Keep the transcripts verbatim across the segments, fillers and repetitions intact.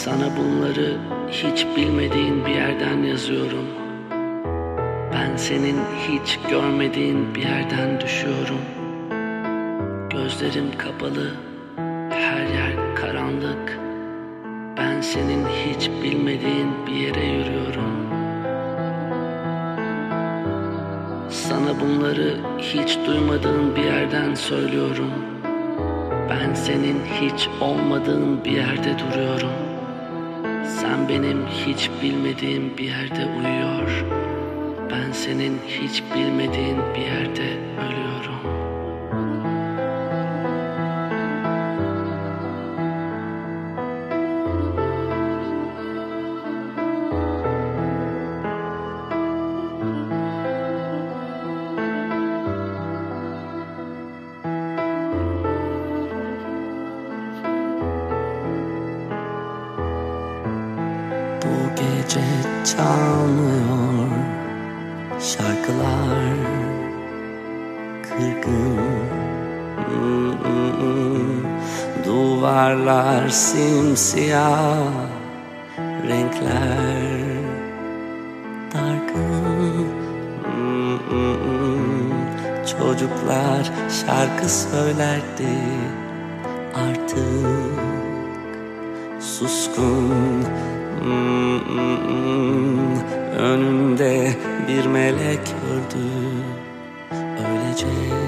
Sana bunları hiç bilmediğin bir yerden yazıyorum. Ben senin hiç görmediğin bir yerden düşüyorum. Gözlerim kapalı, her yer karanlık. Ben senin hiç bilmediğin bir yere yürüyorum. Sana bunları hiç duymadığın bir yerden söylüyorum. Ben senin hiç olmadığın bir yerde duruyorum. Sen benim hiç bilmediğim bir yerde uyuyor. Ben senin hiç bilmediğin bir yerde ölüyorum. Bu gece çalmıyor şarkılar, kırgın hmm, duvarlar simsiyah, renkler dargın hmm, çocuklar şarkı söylerdi, artık suskun. Hmm, önünde bir melek gördü, öylece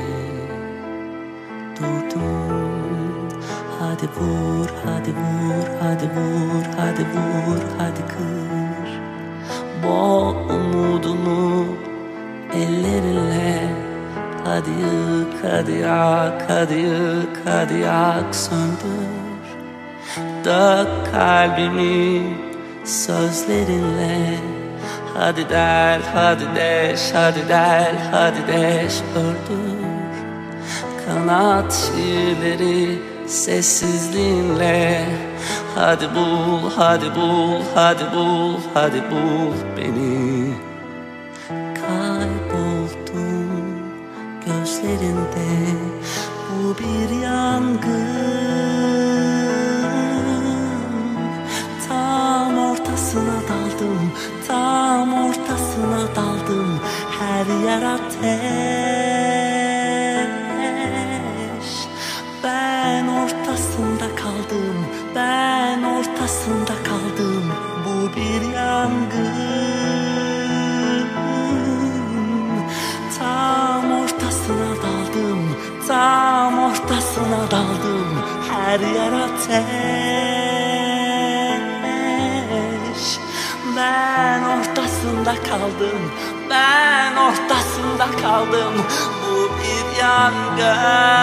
durdum. Hadi vur, hadi vur, hadi vur, hadi vur, hadi kır. Bol umudunu ellerinle, hadi yık, hadi yak, hadi yık, hadi yak, söndür. Dök kalbimi sözlerinle, hadi del, hadi deş, hadi del, hadi deş, öldür. Kanat şiirleri sessizliğinle, hadi bul, hadi bul, hadi bul, hadi bul beni. Kayboldum gözlerinde, bu bir yangın. Tam ortasına daldım, tam ortasına daldım. Her yer ateş. Ben ortasında kaldım, ben ortasında kaldım. Bu bir yangın. Tam ortasına daldım, tam ortasına daldım. Her yer ateş. Ben ortasında kaldım, ben ortasında kaldım. Bu bir yangın.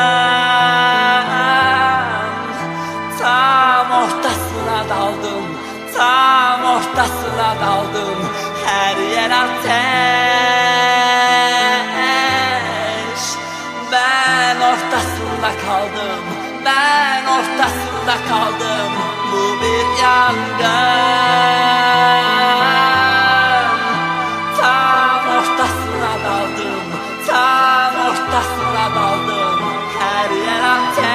Tam ortasına daldım, tam ortasına daldım. Her yer ateş. Ben ortasında kaldım, ben ortasında kaldım. Bu bir yangın. Tam ortasına daldım, tam ortasına daldım. Her yer ateş.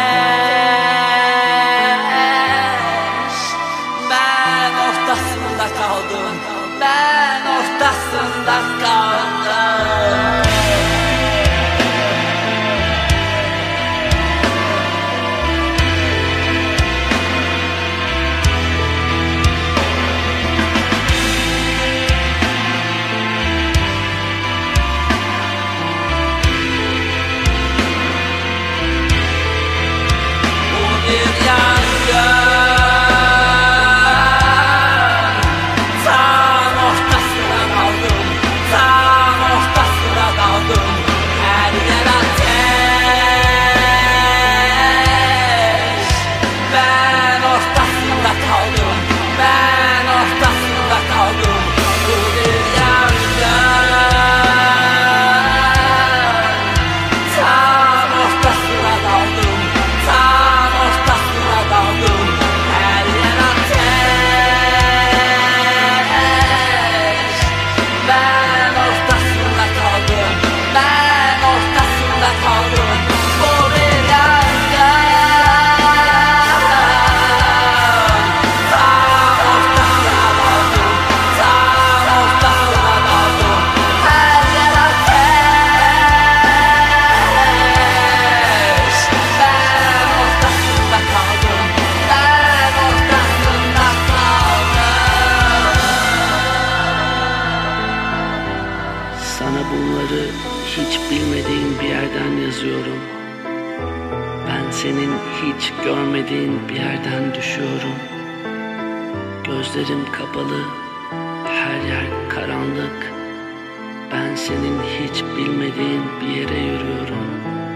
Ben ortasında kaldım, ben ortasında kaldım. senin hiç görmediğin bir yerden düşüyorum. Gözlerim kapalı, her yer karanlık. Ben senin hiç bilmediğin bir yere yürüyorum.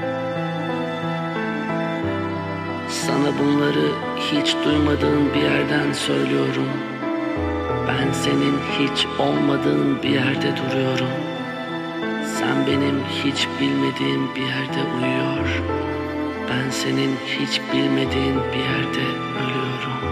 Sana bunları hiç duymadığın bir yerden söylüyorum. Ben senin hiç olmadığın bir yerde duruyorum. Sen benim hiç bilmediğim bir yerde uyuyor. Ben senin hiç bilmediğin bir yerde ölüyorum.